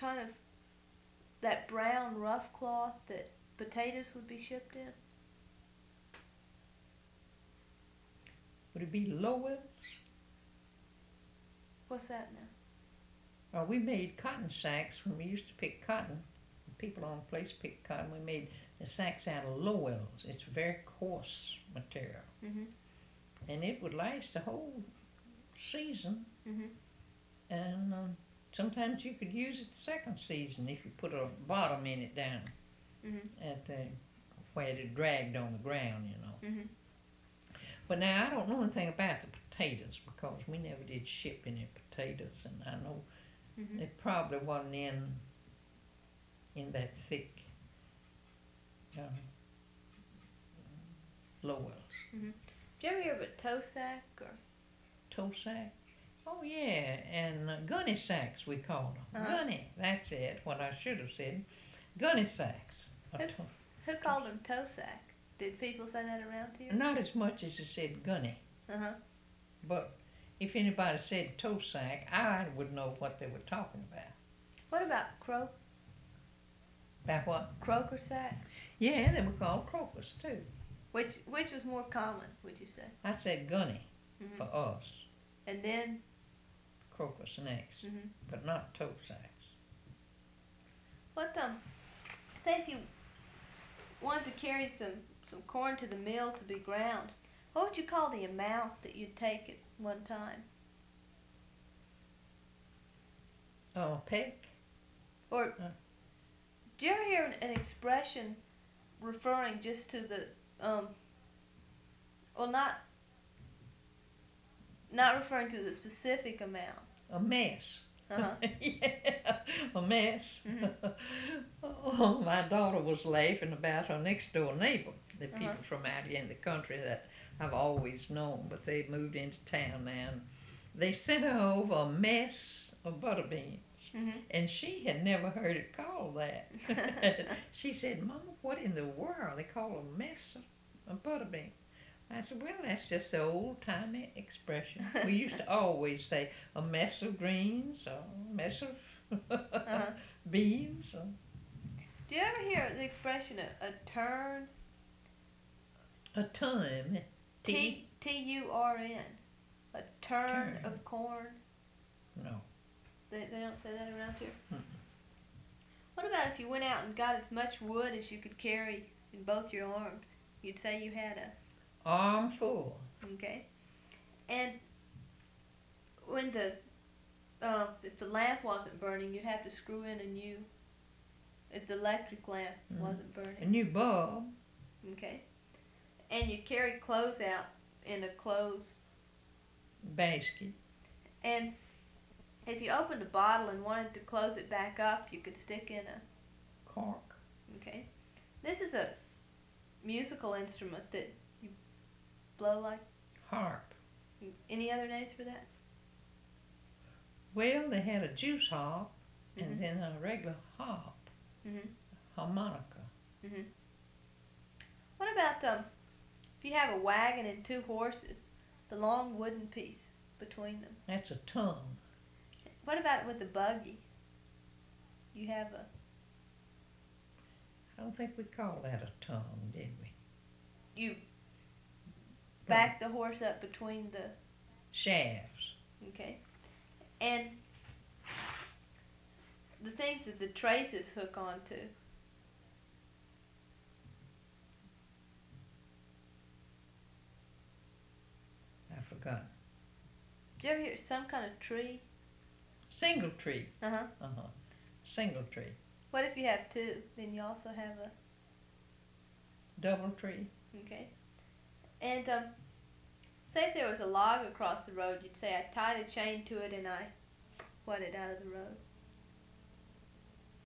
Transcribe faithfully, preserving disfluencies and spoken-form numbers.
kind of that brown rough cloth that potatoes would be shipped in? Would it be Lowell's? What's that now? Uh, we made cotton sacks when we used to pick cotton. People on the place picked cotton. We made the sacks out of Lowell's. It's very coarse material. Mm-hmm. And it would last a whole season. Mm-hmm. And um, sometimes you could use it the second season if you put a bottom in it down Mm-hmm. at the where it dragged on the ground, you know. Mm-hmm. But now I don't know anything about the potatoes because we never did ship any potatoes, and I know Mm-hmm. it probably wasn't in in that thick uh, Lowell's. Mm-hmm. Did you ever hear of a toe sack or? Toe sack? Oh yeah, and uh, gunny sacks we called them. Uh-huh. Gunny, that's it. What I should have said. Gunny sacks. A Who, to- who called them toe sack? Did people say that around here? Not as much as you said gunny, Uh huh. but if anybody said toe sack, I would know what they were talking about. What about cro- About what? croaker sack? Yeah, they were called crocus too. Which which was more common? Would you say? I said gunny Mm-hmm. for us, And then. crocus next, Mm-hmm. but not toe sacks. What um? Say if you wanted to carry some some corn to the mill to be ground, what would you call the amount that you'd take at one time? Oh, peck? Or Uh. do you ever hear an, an expression referring just to the um? Well, not not referring to the specific amount. A mess. Uh-huh. Yeah, a mess. Mhm. Oh, my daughter was laughing about her next door neighbor, the people Uh-huh. from out here in the country that I've always known, but they moved into town now. And they sent her over a mess of butter beans, Mhm. and she had never heard it called that. She said, "Mama, what in the world they call a mess of, of butter beans?" I said, "Well, that's just the old-timey expression. We used to always say a mess of greens, or a mess of Uh-huh. beans." Or, Do you ever hear the expression a, a turn? a ton. T T U R N. A turn, Turn. of corn. No. They they don't say that around here. Mm-mm. What about if you went out and got as much wood as you could carry in both your arms? You'd say you had a Armful. okay. And when the uh, if the lamp wasn't burning, you'd have to screw in a new. If the electric lamp Mhm. wasn't A burning, new bulb. okay. And you carried clothes out in a clothes. Basket. And if you opened a bottle and wanted to close it back up, you could stick in a Cork. okay. This is a musical instrument that you blow like. Harp. Any other names for that? Well, they had a juice harp Mhm. and then a regular harp. Mhm. Harmonica. Mhm. What about um, if you have a wagon and two horses, the long wooden piece between them? That's a tongue. What about with the buggy? You have a I don't think we called that a tongue, did we? you back the horse up between the Shafts. okay, and the things that the traces hook onto. I forgot. Did you ever hear some kind of tree? Single tree. Uh huh. Uh huh. Single tree. What if you have two? Then you also have a Double tree. okay. And um, say if there was a log across the road, you'd say I tied a chain to it and I what it out of the road.